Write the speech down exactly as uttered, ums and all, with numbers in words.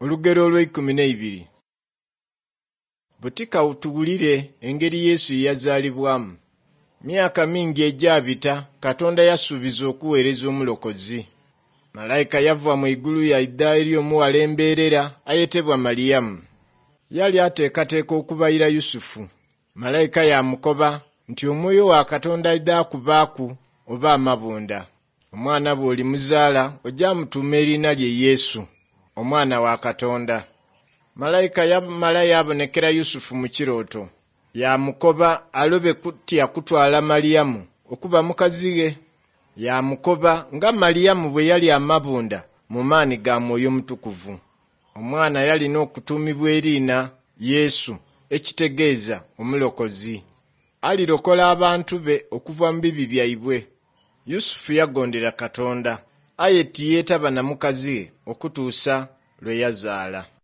Olugero olw'ekkumi n'ebiri. Butika utugulire engeri Yesu yazaalibwamu. Myaka mingi ejabita Katonda yasuubiza okuweereza omulokozi. Malayika yava mu igulu yadda eri omuwala embeerera ayetebwa Maliyamu. Yali ateekateeka okubayira Yusufu. Malayika yamukoba nti omwoyo wa Katonda adda akubaaku oba amabunda. Omwana bw'oli muzaala ojja mutuuma erinnya lye Yesu, omwana wa Katonda. Malayika yamala yabonekera Yusufu mu kirooto. Yamukoba alobe kutya kutwala Maliyamu okuba mukazi we. Yamukoba nga Maliyamu bwe yali amabunda mu maani ga Mwoyo Mutukuvu. Omwana yalina okutuumibwa erinnya Yesu, ekitegeeza omulokozi. Alirokola abantu be okuva mu bibi byaibwe. Yusufu yagondera Katonda, aye tiyeetaba na mukazi we okutuusa lwe yazaala.